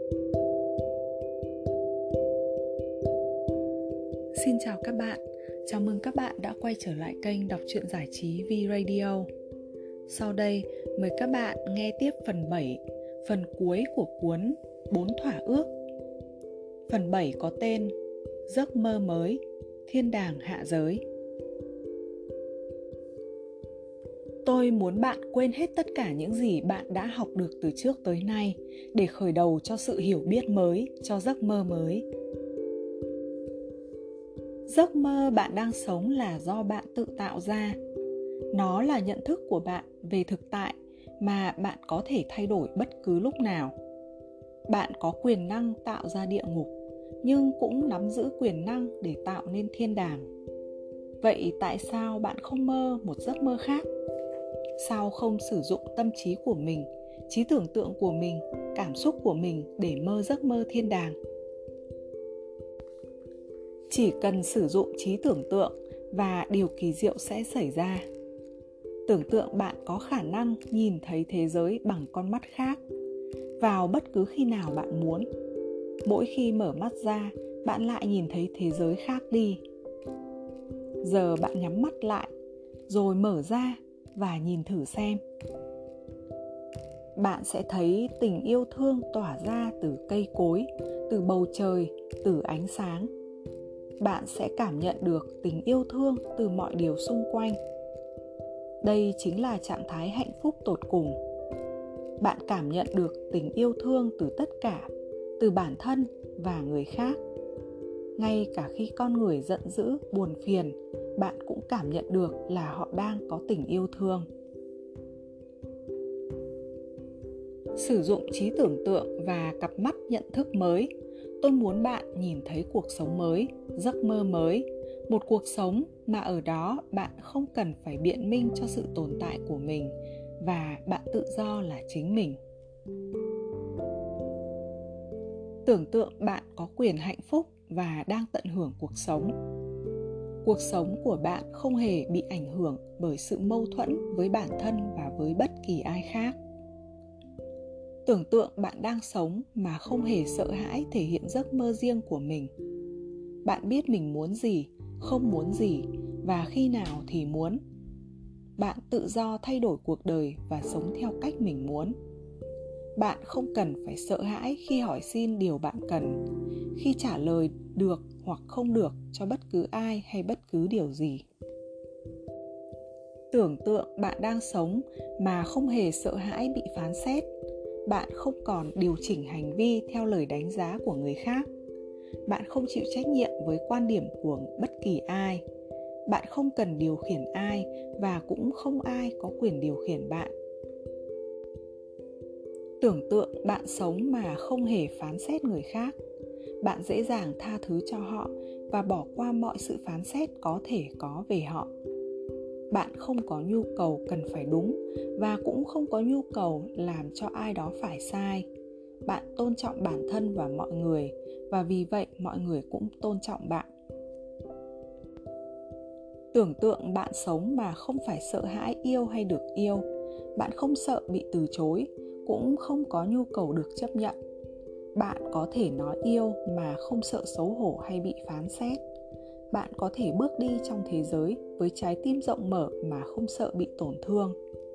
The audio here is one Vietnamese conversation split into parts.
Xin chào các bạn, chào mừng các bạn đã quay trở lại kênh đọc truyện giải trí V-Radio. Sau đây, mời các bạn nghe tiếp phần 7, phần cuối của cuốn 4 thỏa ước. Phần 7 có tên Giấc mơ mới, thiên đàng hạ giới. Tôi muốn bạn quên hết tất cả những gì bạn đã học được từ trước tới nay để khởi đầu cho sự hiểu biết mới, cho giấc mơ mới. Giấc mơ bạn đang sống là do bạn tự tạo ra. Nó là nhận thức của bạn về thực tại mà bạn có thể thay đổi bất cứ lúc nào. Bạn có quyền năng tạo ra địa ngục, nhưng cũng nắm giữ quyền năng để tạo nên thiên đàng. Vậy tại sao bạn không mơ một giấc mơ khác? Sao không sử dụng tâm trí của mình, trí tưởng tượng của mình, cảm xúc của mình để mơ giấc mơ thiên đàng? Chỉ cần sử dụng trí tưởng tượng và điều kỳ diệu sẽ xảy ra. Tưởng tượng bạn có khả năng nhìn thấy thế giới bằng con mắt khác, vào bất cứ khi nào bạn muốn. Mỗi khi mở mắt ra, bạn lại nhìn thấy thế giới khác đi. Giờ bạn nhắm mắt lại, rồi mở ra và nhìn thử xem. Bạn sẽ thấy tình yêu thương tỏa ra từ cây cối, từ bầu trời, từ ánh sáng. Bạn sẽ cảm nhận được tình yêu thương từ mọi điều xung quanh. Đây chính là trạng thái hạnh phúc tột cùng. Bạn cảm nhận được tình yêu thương từ tất cả, từ bản thân và người khác. Ngay cả khi con người giận dữ, buồn phiền, bạn cũng cảm nhận được là họ đang có tình yêu thương. Sử dụng trí tưởng tượng và cặp mắt nhận thức mới, tôi muốn bạn nhìn thấy cuộc sống mới, giấc mơ mới, một cuộc sống mà ở đó bạn không cần phải biện minh cho sự tồn tại của mình và bạn tự do là chính mình. Tưởng tượng bạn có quyền hạnh phúc và đang tận hưởng cuộc sống. Cuộc sống của bạn không hề bị ảnh hưởng bởi sự mâu thuẫn với bản thân và với bất kỳ ai khác. Tưởng tượng bạn đang sống mà không hề sợ hãi thể hiện giấc mơ riêng của mình. Bạn biết mình muốn gì, không muốn gì và khi nào thì muốn. Bạn tự do thay đổi cuộc đời và sống theo cách mình muốn. Bạn không cần phải sợ hãi khi hỏi xin điều bạn cần, khi trả lời được hoặc không được cho bất cứ ai hay bất cứ điều gì. Tưởng tượng bạn đang sống mà không hề sợ hãi bị phán xét. Bạn không còn điều chỉnh hành vi theo lời đánh giá của người khác. Bạn không chịu trách nhiệm với quan điểm của bất kỳ ai. Bạn không cần điều khiển ai và cũng không ai có quyền điều khiển bạn. Tưởng tượng bạn sống mà không hề phán xét người khác. Bạn dễ dàng tha thứ cho họ và bỏ qua mọi sự phán xét có thể có về họ. Bạn không có nhu cầu cần phải đúng và cũng không có nhu cầu làm cho ai đó phải sai. Bạn tôn trọng bản thân và mọi người, và vì vậy mọi người cũng tôn trọng bạn. Tưởng tượng bạn sống mà không phải sợ hãi yêu hay được yêu. Bạn không sợ bị từ chối, cũng không có nhu cầu được chấp nhận. Bạn có thể nói yêu mà không sợ xấu hổ hay bị phán xét. Bạn có thể bước đi trong thế giới với trái tim rộng mở mà không sợ bị tổn thương.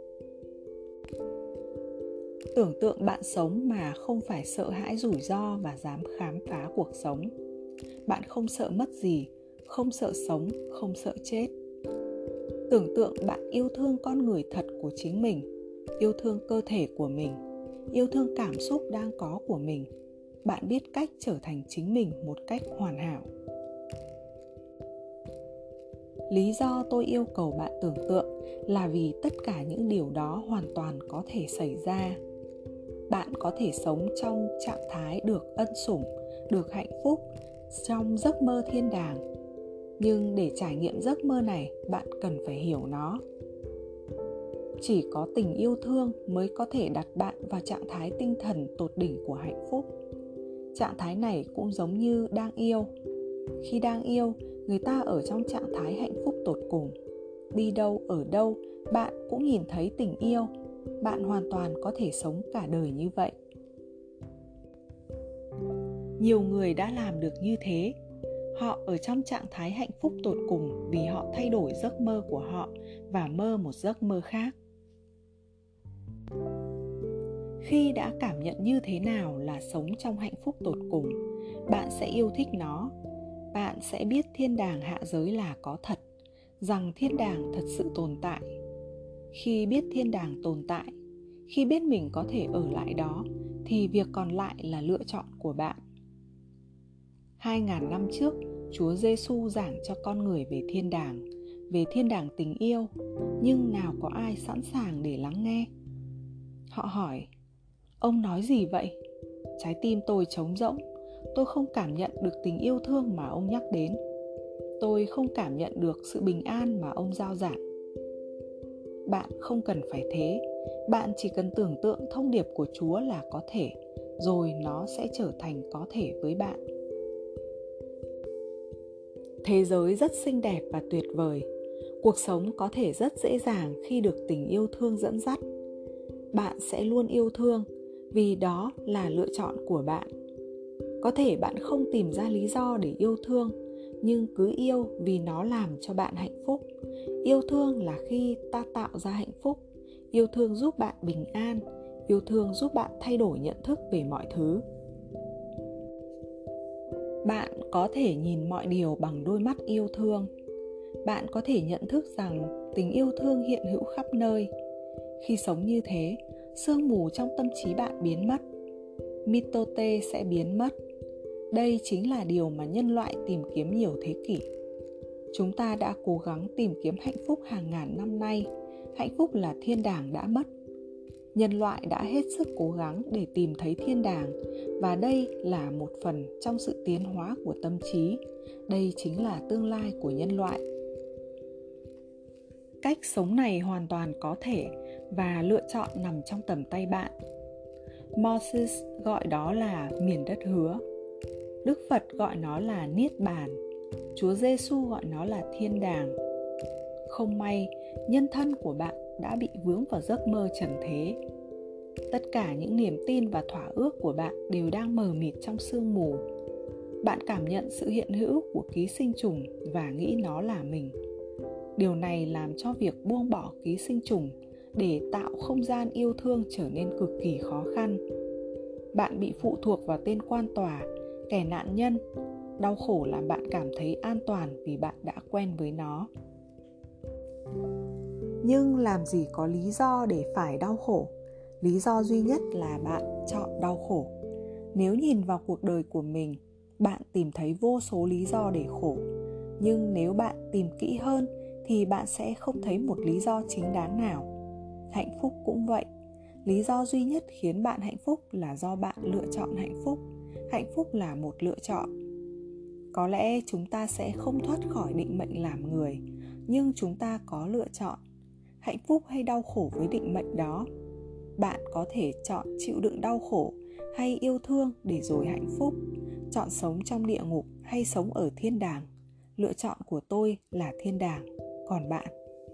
Tưởng tượng bạn sống mà không phải sợ hãi rủi ro và dám khám phá cuộc sống. Bạn không sợ mất gì, không sợ sống, không sợ chết. Tưởng tượng bạn yêu thương con người thật của chính mình, yêu thương cơ thể của mình, yêu thương cảm xúc đang có của mình. Bạn biết cách trở thành chính mình một cách hoàn hảo. Lý do tôi yêu cầu bạn tưởng tượng là vì tất cả những điều đó hoàn toàn có thể xảy ra. Bạn có thể sống trong trạng thái được ân sủng, được hạnh phúc, trong giấc mơ thiên đàng. Nhưng để trải nghiệm giấc mơ này, bạn cần phải hiểu nó. Chỉ có tình yêu thương mới có thể đặt bạn vào trạng thái tinh thần tột đỉnh của hạnh phúc. Trạng thái này cũng giống như đang yêu. Khi đang yêu, người ta ở trong trạng thái hạnh phúc tột cùng. Đi đâu, ở đâu, bạn cũng nhìn thấy tình yêu. Bạn hoàn toàn có thể sống cả đời như vậy. Nhiều người đã làm được như thế. Họ ở trong trạng thái hạnh phúc tột cùng vì họ thay đổi giấc mơ của họ và mơ một giấc mơ khác. Khi đã cảm nhận như thế nào là sống trong hạnh phúc tột cùng, bạn sẽ yêu thích nó. Bạn sẽ biết thiên đàng hạ giới là có thật, rằng thiên đàng thật sự tồn tại. Khi biết thiên đàng tồn tại, khi biết mình có thể ở lại đó, thì việc còn lại là lựa chọn của bạn. 2000 năm trước, Chúa Giêsu giảng cho con người về thiên đàng tình yêu, nhưng nào có ai sẵn sàng để lắng nghe. Họ hỏi, ông nói gì vậy? Trái tim tôi trống rỗng, tôi không cảm nhận được tình yêu thương mà ông nhắc đến. Tôi không cảm nhận được sự bình an mà ông rao giảng. Bạn không cần phải thế, bạn chỉ cần tưởng tượng thông điệp của Chúa là có thể, rồi nó sẽ trở thành có thể với bạn. Thế giới rất xinh đẹp và tuyệt vời. Cuộc sống có thể rất dễ dàng khi được tình yêu thương dẫn dắt. Bạn sẽ luôn yêu thương vì đó là lựa chọn của bạn. Có thể bạn không tìm ra lý do để yêu thương, nhưng cứ yêu vì nó làm cho bạn hạnh phúc. Yêu thương là khi ta tạo ra hạnh phúc. Yêu thương giúp bạn bình an. Yêu thương giúp bạn thay đổi nhận thức về mọi thứ. Bạn có thể nhìn mọi điều bằng đôi mắt yêu thương. Bạn có thể nhận thức rằng tình yêu thương hiện hữu khắp nơi. Khi sống như thế, sương mù trong tâm trí bạn biến mất. Mitote sẽ biến mất. Đây chính là điều mà nhân loại tìm kiếm nhiều thế kỷ. Chúng ta đã cố gắng tìm kiếm hạnh phúc hàng ngàn năm nay. Hạnh phúc là thiên đàng đã mất. Nhân loại đã hết sức cố gắng để tìm thấy thiên đàng, và đây là một phần trong sự tiến hóa của tâm trí. Đây chính là tương lai của nhân loại. Cách sống này hoàn toàn có thể và lựa chọn nằm trong tầm tay bạn. Moses gọi đó là miền đất hứa. Đức Phật gọi nó là Niết Bàn. Chúa Giêsu gọi nó là thiên đàng. Không may, nhân thân của bạn đã bị vướng vào giấc mơ trần thế. Tất cả những niềm tin và thỏa ước của bạn đều đang mờ mịt trong sương mù. Bạn cảm nhận sự hiện hữu của ký sinh trùng và nghĩ nó là mình. Điều này làm cho việc buông bỏ ký sinh trùng để tạo không gian yêu thương trở nên cực kỳ khó khăn. Bạn bị phụ thuộc vào tên quan tòa, kẻ nạn nhân. Đau khổ làm bạn cảm thấy an toàn vì bạn đã quen với nó. Nhưng làm gì có lý do để phải đau khổ? Lý do duy nhất là bạn chọn đau khổ. Nếu nhìn vào cuộc đời của mình, bạn tìm thấy vô số lý do để khổ. Nhưng nếu bạn tìm kỹ hơn thì bạn sẽ không thấy một lý do chính đáng nào. Hạnh phúc cũng vậy. Lý do duy nhất khiến bạn hạnh phúc là do bạn lựa chọn hạnh phúc. Hạnh phúc là một lựa chọn. Có lẽ chúng ta sẽ không thoát khỏi định mệnh làm người, nhưng chúng ta có lựa chọn. Hạnh phúc hay đau khổ với định mệnh đó. Bạn có thể chọn chịu đựng đau khổ hay yêu thương để rồi hạnh phúc. Chọn sống trong địa ngục hay sống ở thiên đàng. Lựa chọn của tôi là thiên đàng. Còn bạn?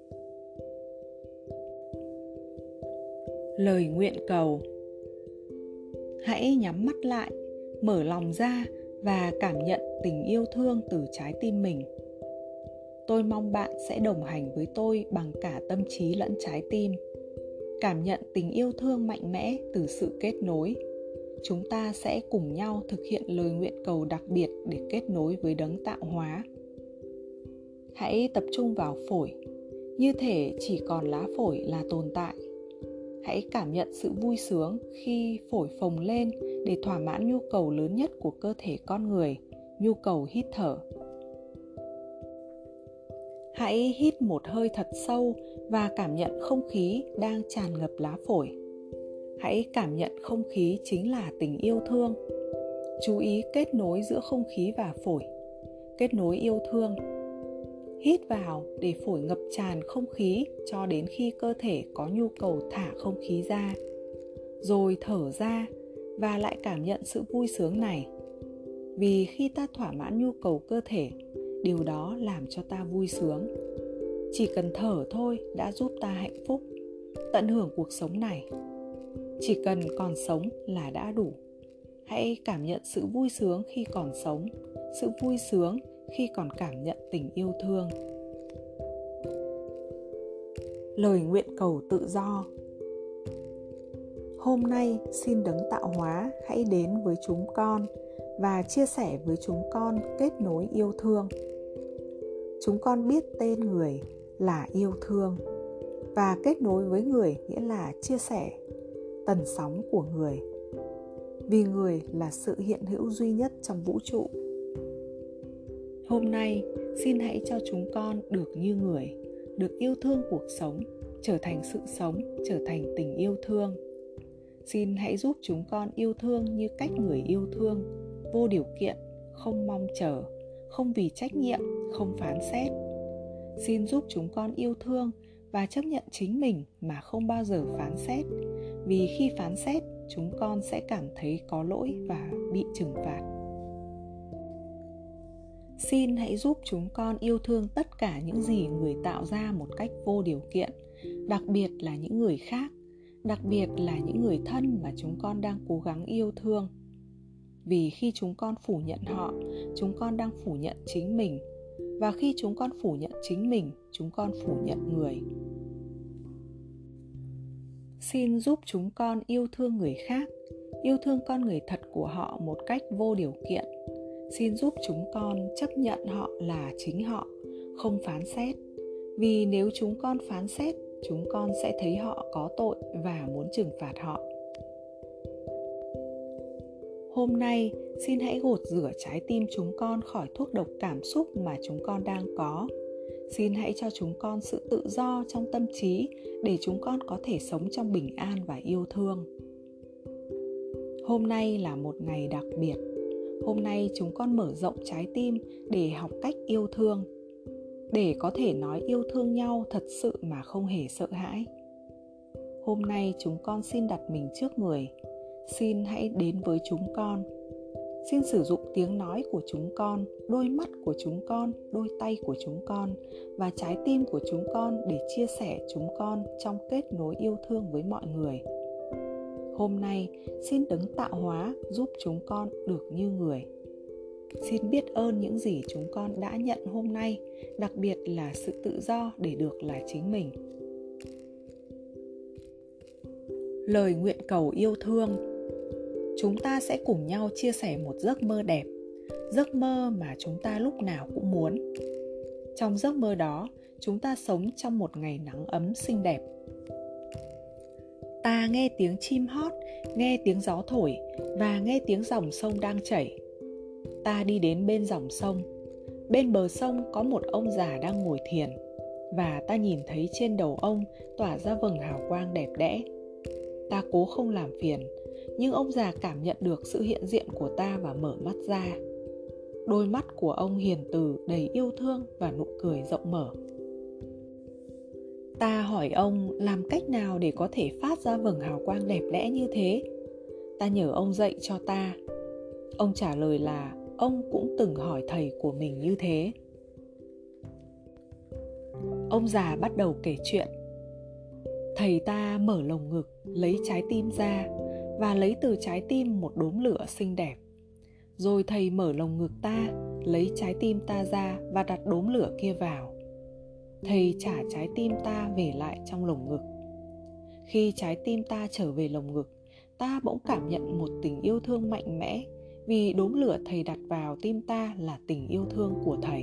Lời nguyện cầu. Hãy nhắm mắt lại, mở lòng ra và cảm nhận tình yêu thương từ trái tim mình. Tôi mong bạn sẽ đồng hành với tôi bằng cả tâm trí lẫn trái tim. Cảm nhận tình yêu thương mạnh mẽ từ sự kết nối. Chúng ta sẽ cùng nhau thực hiện lời nguyện cầu đặc biệt để kết nối với đấng tạo hóa. Hãy tập trung vào phổi, như thể chỉ còn lá phổi là tồn tại. Hãy cảm nhận sự vui sướng khi phổi phồng lên để thỏa mãn nhu cầu lớn nhất của cơ thể con người, nhu cầu hít thở. Hãy hít một hơi thật sâu và cảm nhận không khí đang tràn ngập lá phổi. Hãy cảm nhận không khí chính là tình yêu thương. Chú ý kết nối giữa không khí và phổi. Kết nối yêu thương. Hít vào để phổi ngập tràn không khí cho đến khi cơ thể có nhu cầu thả không khí ra. Rồi thở ra và lại cảm nhận sự vui sướng này. Vì khi ta thỏa mãn nhu cầu cơ thể, điều đó làm cho ta vui sướng. Chỉ cần thở thôi đã giúp ta hạnh phúc. Tận hưởng cuộc sống này. Chỉ cần còn sống là đã đủ. Hãy cảm nhận sự vui sướng khi còn sống, sự vui sướng khi còn cảm nhận tình yêu thương. Lời nguyện cầu tự do. Hôm nay xin Đấng tạo hóa hãy đến với chúng con và chia sẻ với chúng con kết nối yêu thương. Chúng con biết tên người là yêu thương, và kết nối với người nghĩa là chia sẻ tần sóng của người, vì người là sự hiện hữu duy nhất trong vũ trụ. Hôm nay xin hãy cho chúng con được như người, được yêu thương cuộc sống, trở thành sự sống, trở thành tình yêu thương. Xin hãy giúp chúng con yêu thương như cách người yêu thương, vô điều kiện, không mong chờ, không vì trách nhiệm, không phán xét. Xin giúp chúng con yêu thương và chấp nhận chính mình mà không bao giờ phán xét, vì khi phán xét, chúng con sẽ cảm thấy có lỗi và bị trừng phạt. Xin hãy giúp chúng con yêu thương tất cả những gì người tạo ra một cách vô điều kiện, đặc biệt là những người khác, đặc biệt là những người thân mà chúng con đang cố gắng yêu thương. Vì khi chúng con phủ nhận họ, chúng con đang phủ nhận chính mình. Và khi chúng con phủ nhận chính mình, chúng con phủ nhận người. Xin giúp chúng con yêu thương người khác, yêu thương con người thật của họ một cách vô điều kiện. Xin giúp chúng con chấp nhận họ là chính họ, không phán xét. Vì nếu chúng con phán xét, chúng con sẽ thấy họ có tội và muốn trừng phạt họ. Hôm nay, xin hãy gột rửa trái tim chúng con khỏi thuốc độc cảm xúc mà chúng con đang có. Xin hãy cho chúng con sự tự do trong tâm trí để chúng con có thể sống trong bình an và yêu thương. Hôm nay là một ngày đặc biệt. Hôm nay chúng con mở rộng trái tim để học cách yêu thương, để có thể nói yêu thương nhau thật sự mà không hề sợ hãi. Hôm nay chúng con xin đặt mình trước người. Xin hãy đến với chúng con. Xin sử dụng tiếng nói của chúng con, đôi mắt của chúng con, đôi tay của chúng con và trái tim của chúng con để chia sẻ chúng con trong kết nối yêu thương với mọi người. Hôm nay, xin Đấng tạo hóa giúp chúng con được như người. Xin biết ơn những gì chúng con đã nhận hôm nay, đặc biệt là sự tự do để được là chính mình. Lời nguyện cầu yêu thương. Chúng ta sẽ cùng nhau chia sẻ một giấc mơ đẹp, giấc mơ mà chúng ta lúc nào cũng muốn. Trong giấc mơ đó, chúng ta sống trong một ngày nắng ấm xinh đẹp. Ta nghe tiếng chim hót, nghe tiếng gió thổi và nghe tiếng dòng sông đang chảy. Ta đi đến bên dòng sông. Bên bờ sông có một ông già đang ngồi thiền, và ta nhìn thấy trên đầu ông tỏa ra vầng hào quang đẹp đẽ. Ta cố không làm phiền, nhưng ông già cảm nhận được sự hiện diện của ta và mở mắt ra. Đôi mắt của ông hiền từ, đầy yêu thương và nụ cười rộng mở. Ta hỏi ông làm cách nào để có thể phát ra vầng hào quang đẹp đẽ như thế. Ta nhờ ông dạy cho ta. Ông trả lời là ông cũng từng hỏi thầy của mình như thế. Ông già bắt đầu kể chuyện. Thầy ta mở lồng ngực, lấy trái tim ra và lấy từ trái tim một đốm lửa xinh đẹp. Rồi thầy mở lồng ngực ta, lấy trái tim ta ra và đặt đốm lửa kia vào. Thầy trả trái tim ta về lại trong lồng ngực. Khi trái tim ta trở về lồng ngực, ta bỗng cảm nhận một tình yêu thương mạnh mẽ, vì đốm lửa thầy đặt vào tim ta là tình yêu thương của thầy.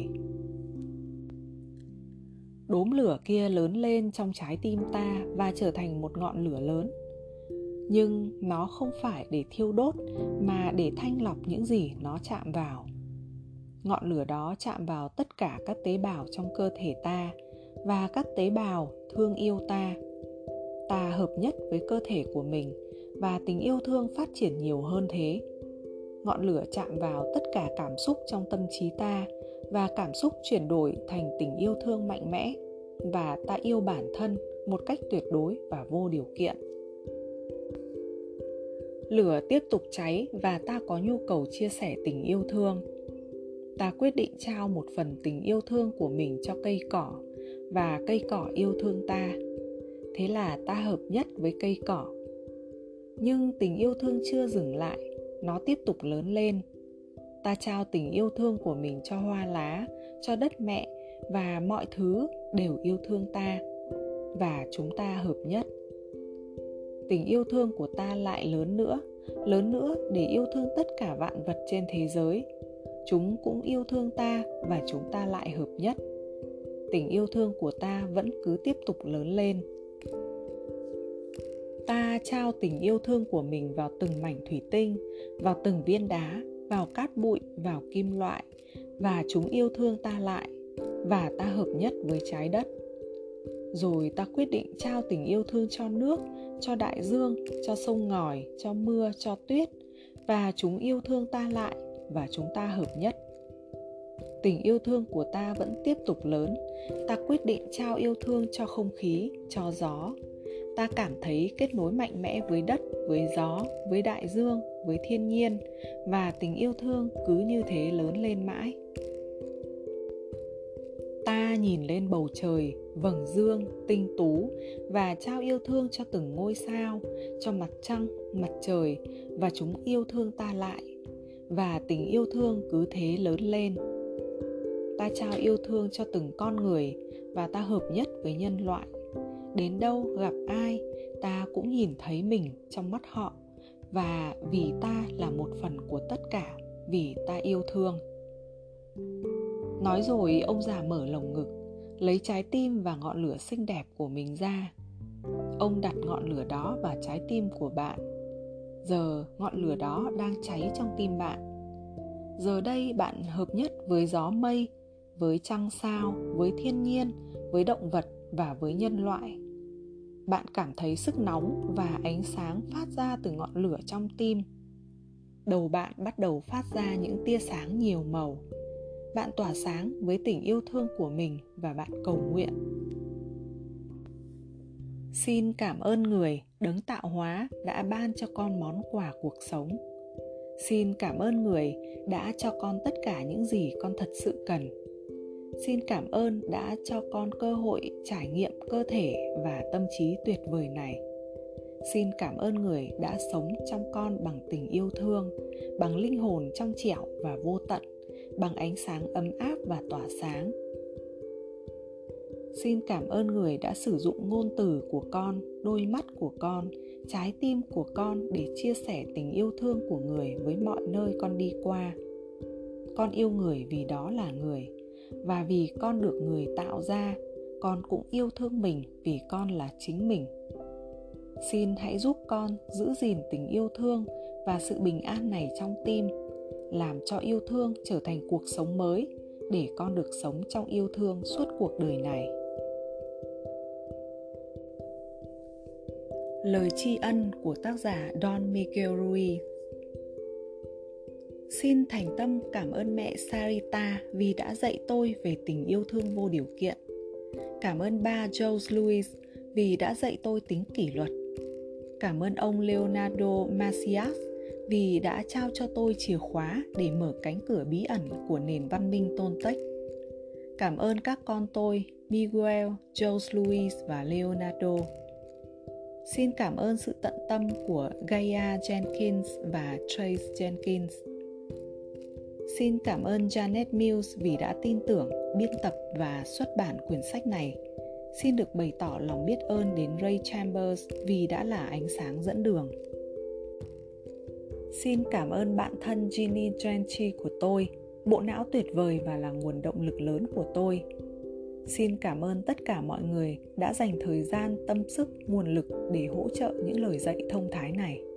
Đốm lửa kia lớn lên trong trái tim ta và trở thành một ngọn lửa lớn. Nhưng nó không phải để thiêu đốt mà để thanh lọc những gì nó chạm vào. Ngọn lửa đó chạm vào tất cả các tế bào trong cơ thể ta và các tế bào thương yêu ta. Ta hợp nhất với cơ thể của mình và tình yêu thương phát triển nhiều hơn thế. Ngọn lửa chạm vào tất cả cảm xúc trong tâm trí ta và cảm xúc chuyển đổi thành tình yêu thương mạnh mẽ, và ta yêu bản thân một cách tuyệt đối và vô điều kiện. Lửa tiếp tục cháy và ta có nhu cầu chia sẻ tình yêu thương. Ta quyết định trao một phần tình yêu thương của mình cho cây cỏ, và cây cỏ yêu thương ta. Thế là ta hợp nhất với cây cỏ. Nhưng tình yêu thương chưa dừng lại. nó tiếp tục lớn lên. Ta trao tình yêu thương của mình cho hoa lá, cho đất mẹ, và mọi thứ đều yêu thương ta, và chúng ta hợp nhất. Tình yêu thương của ta lại lớn nữa để yêu thương tất cả vạn vật trên thế giới. Chúng cũng yêu thương ta và chúng ta lại hợp nhất. Tình yêu thương của ta vẫn cứ tiếp tục lớn lên. Ta trao tình yêu thương của mình vào từng mảnh thủy tinh, vào từng viên đá, vào cát bụi, vào kim loại, và chúng yêu thương ta lại, và ta hợp nhất với trái đất. Rồi ta quyết định trao tình yêu thương cho nước, cho đại dương, cho sông ngòi, cho mưa, cho tuyết, và chúng yêu thương ta lại, và chúng ta hợp nhất. Tình yêu thương của ta vẫn tiếp tục lớn. Ta quyết định trao yêu thương cho không khí, cho gió. Ta cảm thấy kết nối mạnh mẽ với đất, với gió, với đại dương, với thiên nhiên, và tình yêu thương cứ như thế lớn lên mãi. Ta nhìn lên bầu trời, vầng dương, tinh tú, và trao yêu thương cho từng ngôi sao, cho mặt trăng, mặt trời, và chúng yêu thương ta lại. Và tình yêu thương cứ thế lớn lên. Ta trao yêu thương cho từng con người, và ta hợp nhất với nhân loại. Đến đâu gặp ai, ta cũng nhìn thấy mình trong mắt họ, và vì ta là một phần của tất cả, vì ta yêu thương. Nói rồi ông già mở lồng ngực, lấy trái tim và ngọn lửa xinh đẹp của mình ra. Ông đặt ngọn lửa đó vào trái tim của bạn. Giờ ngọn lửa đó đang cháy trong tim bạn. Giờ đây bạn hợp nhất với gió mây, với trăng sao, với thiên nhiên, với động vật và với nhân loại. Bạn cảm thấy sức nóng và ánh sáng phát ra từ ngọn lửa trong tim. Đầu bạn bắt đầu phát ra những tia sáng nhiều màu. Bạn tỏa sáng với tình yêu thương của mình và bạn cầu nguyện. Xin cảm ơn người đấng tạo hóa đã ban cho con món quà cuộc sống. Xin cảm ơn người đã cho con tất cả những gì con thật sự cần. Xin cảm ơn đã cho con cơ hội trải nghiệm cơ thể và tâm trí tuyệt vời này. Xin cảm ơn người đã sống trong con bằng tình yêu thương, bằng linh hồn trong trẻo và vô tận, bằng ánh sáng ấm áp và tỏa sáng. Xin cảm ơn người đã sử dụng ngôn từ của con, đôi mắt của con, trái tim của con để chia sẻ tình yêu thương của người với mọi nơi con đi qua. Con yêu người vì đó là người, và vì con được người tạo ra, con cũng yêu thương mình vì con là chính mình. Xin hãy giúp con giữ gìn tình yêu thương và sự bình an này trong tim, làm cho yêu thương trở thành cuộc sống mới, để con được sống trong yêu thương suốt cuộc đời này. Lời tri ân của tác giả Don Miguel Ruiz. Xin thành tâm cảm ơn mẹ Sarita vì đã dạy tôi về tình yêu thương vô điều kiện. Cảm ơn ba Jose Luis vì đã dạy tôi tính kỷ luật. Cảm ơn ông Leonardo Macias vì đã trao cho tôi chìa khóa để mở cánh cửa bí ẩn của nền văn minh Toltec. Cảm ơn các con tôi, Miguel, Jose Luis và Leonardo. Xin cảm ơn sự tận tâm của Gaia Jenkins và Trace Jenkins. Xin cảm ơn Janet Mills vì đã tin tưởng, biên tập và xuất bản quyển sách này. Xin được bày tỏ lòng biết ơn đến Ray Chambers vì đã là ánh sáng dẫn đường. Xin cảm ơn bạn thân Ginny Drenchi của tôi, bộ não tuyệt vời và là nguồn động lực lớn của tôi. Xin cảm ơn tất cả mọi người đã dành thời gian, tâm sức, nguồn lực để hỗ trợ những lời dạy thông thái này.